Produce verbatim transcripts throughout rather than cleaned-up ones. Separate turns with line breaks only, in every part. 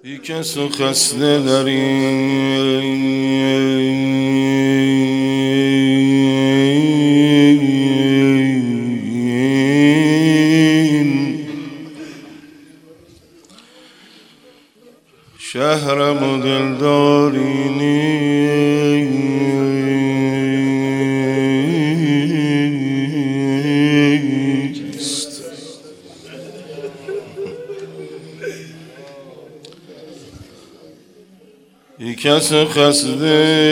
ای کس و خسته در این شهرم و دلداری نیست. ای کس خسته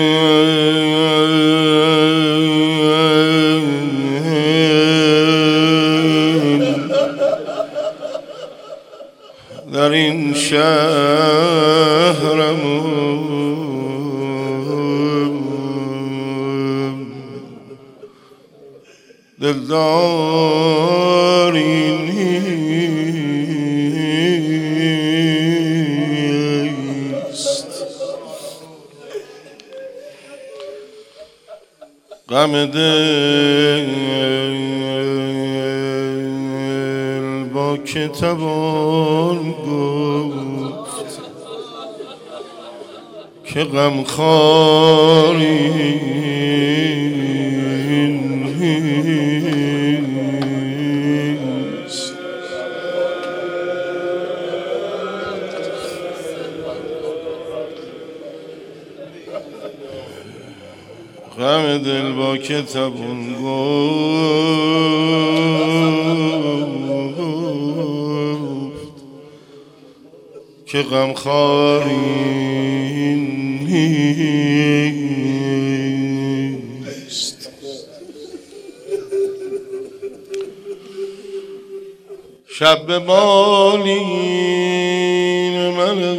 در این شهرم دلداری نیست. غم دل با که توان گفت که غم خواری نیست. غم دل با که توان گفت که غم خواری نیست. شب بالین من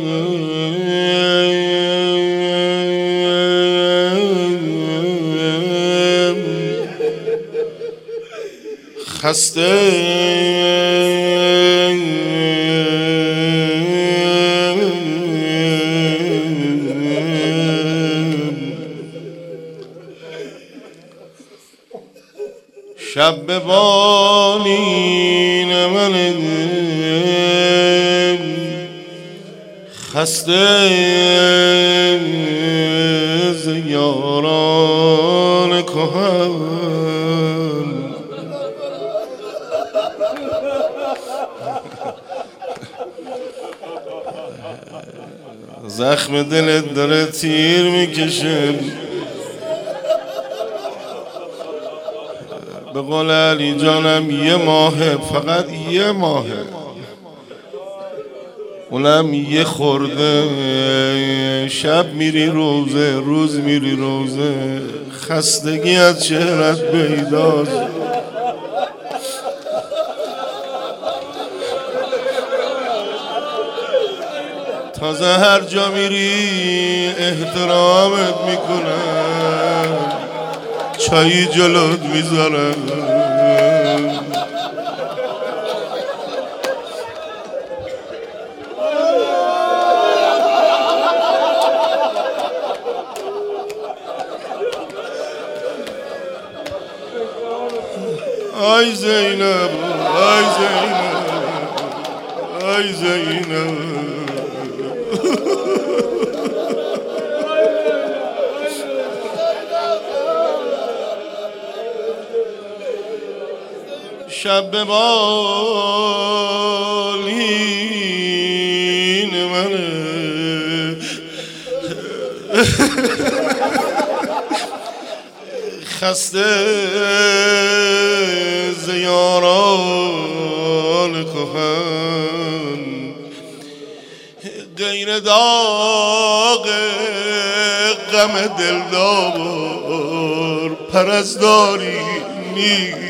خسته شب بالین من خسته ز یاران کهن زخم دلت داره تیر میکشه. به قول علی جانم یه ماهه، فقط یه ماهه، اونم یه خورده. شب میری روزه، روز میری روزه، خستگی از چهرت پیداست. تازه هر جا میری احترامت میکنن، چایی جلوت میذارن. آی زینب، آی زینب، آی زینب. شب بالین من خسته ز یاران کهن غیر داغ غم دلدار پرستاری نیست.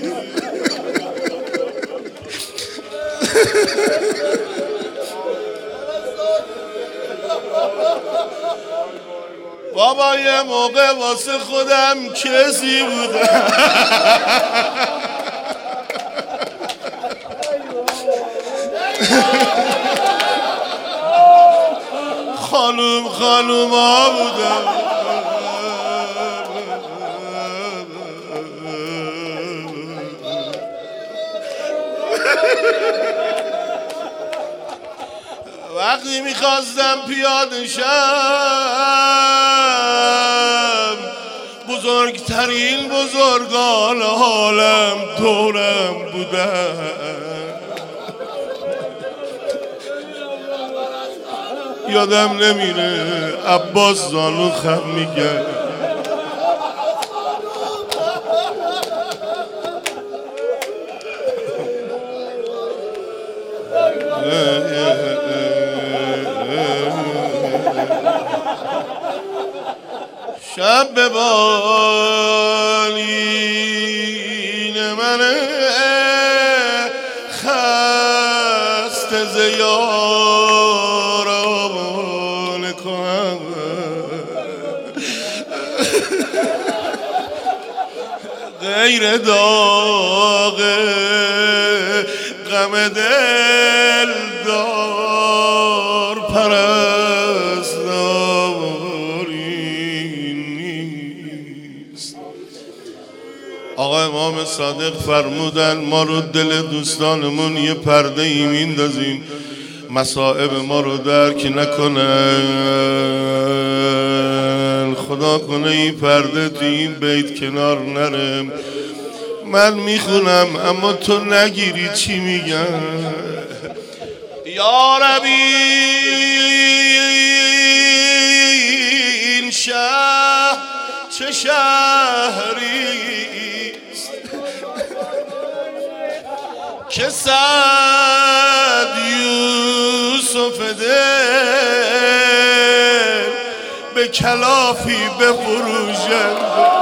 بابا یه موقع واسه خودم کسی بودم، خانوم خانوم ها بودم. وقتی میخواستم پیاده شم بزرگترین بزرگان عالم دورم بودن. یادم نمیره عباس زانو خم میگه شب به بالین من خسته زیاران کنم غیر داغ غم دل دار پرستاری نیست. آقا امام صادق فرمودن ما رو دل دوستانمون یه پرده ای میندازیم مصائب ما رو درک نکنن. خدا کنه این پرده تو این بیت کنار نره. من میخونم اما تو نگیری چی میگم. یا ربی این شهر چه شهریست که صد یوسف دل به کلافی بفروشند.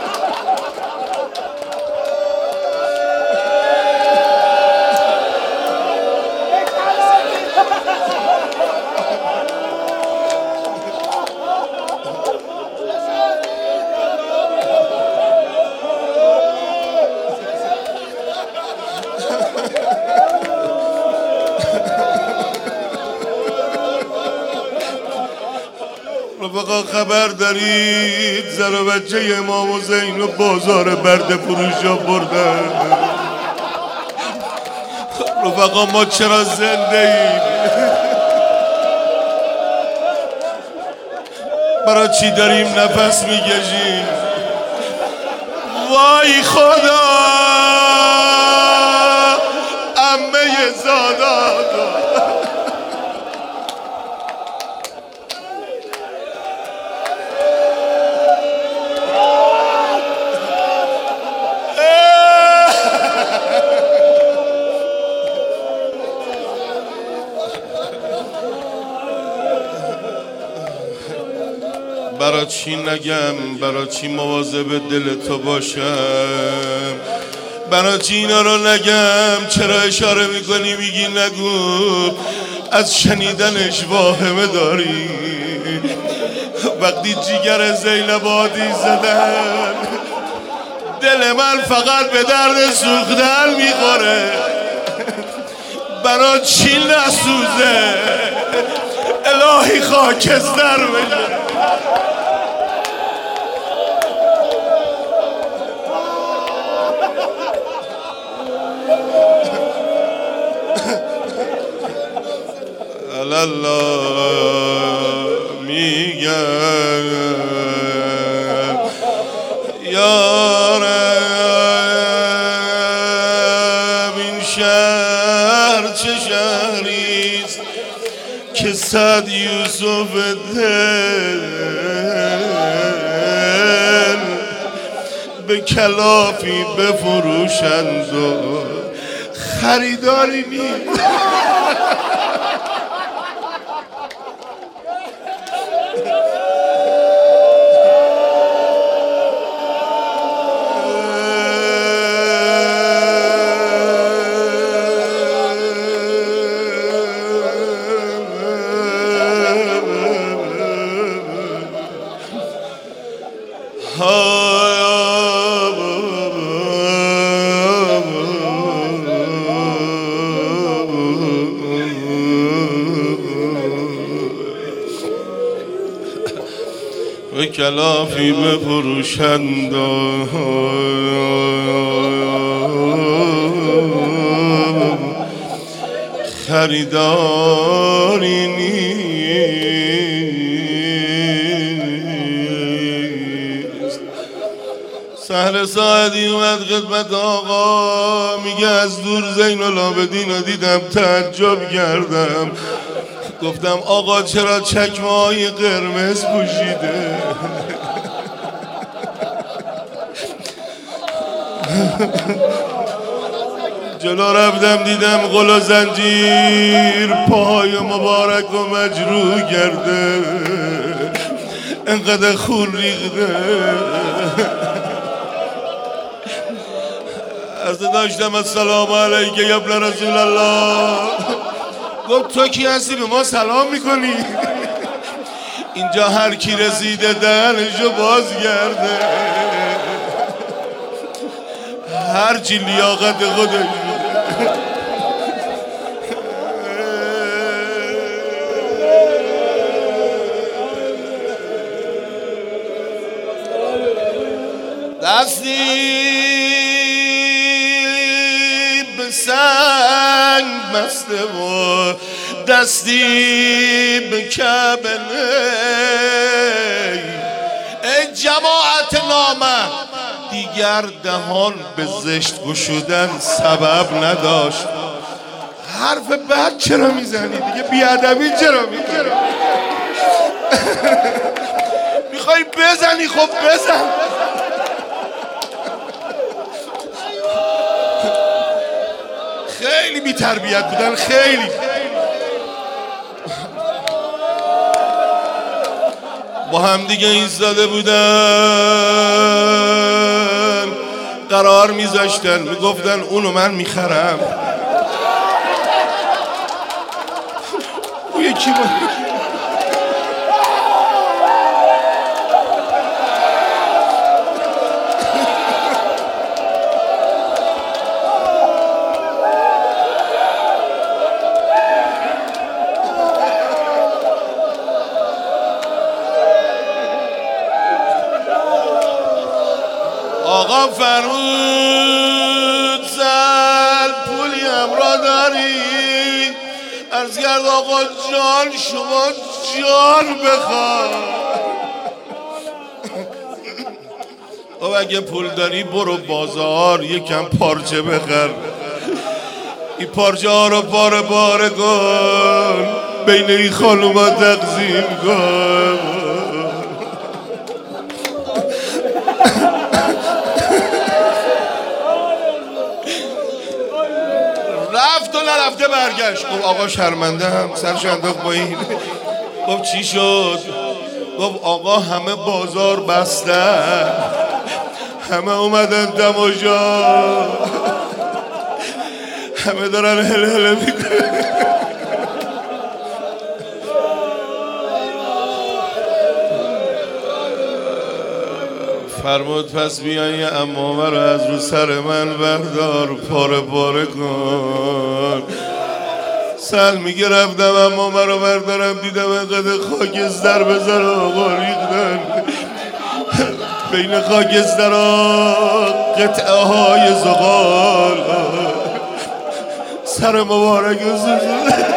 رفقا خبر دارید زن و بچه امام حسین و بازار برده فروشا بردن. رفقا ما چرا زنده ایم؟ برای چی داریم نفس میکشیم؟ وای خدا عمه زادات برا چی نگم، برا چی مواظب دل تو باشم، برا چی اینا رو نگم. چرا اشاره میکنی میگی نگو، از شنیدنش واهمه داری. وقتی جیگر زینب آتیش زدن دل من فقط به درد سوختن میخوره. برا چی نسوزه الهی خاکستر بشه. الله میگم یا رب این شهر چه شهریست که صد یوسف دل به کلافی بفروشند و خریداری نیست. به کلافی بفروشند و خریداری نیست. سهل ساعدی اومد خدمت آقا، میگه از دور زین العابدین رو دیدم تعجب کردم. گفتم آقا چرا چکمه های قرمز پوشیده؟ جلو رفتم دیدم غل و زنجیر پاهای مبارک و مجروح کرده، انقدر خون ریخته. از داشتم السلام علیک یا ابن رسول الله. گفت تو کی هستی به ما سلام میکنی؟ اینجا هر کی رسیده دهنشو باز کرده، هر چی لیاقت خودش. دستی به سنگ مسته و دستی به کعبه. ای جماعت نامه، دیگر دهان به زشت گشودن سبب نداشت. حرف بد چرا میزنی دیگه؟ بیادبی چرا میکنی؟ میخوای بزنی خب بزن. خیلی بی تربیت بودن، خیلی. با هم دیگه ایستاده بودن، قرار میذاشتن، میگفتن اونو من میخرم. او یکی با آقا فرمود سل پولی همراه داری؟ عرض کرد آقا جان شما جان بخواه. او اگه پول داری برو بازار یکم پارچه بخر، این پارچه ها رو پاره پاره کن، بین این خانوما تقسیم کن. رفت و نرفته برگشت. گفت آقا شرمنده هم، سرش انداخت با این. گفت چی شد؟ گفت آقا همه بازار بسته، همه اومدن تماشا، همه دارن هل هل میکنن. فرمود پس بیایی عمامه رو از رو سر من بردار، پاره پاره کن. سل میگه رفتم عمامه رو بردارم، دیدم اینقدر خاکستر به سر آقا ریختن، بین خاکستر ها قطعه های زغال، سر مبارک سوزون.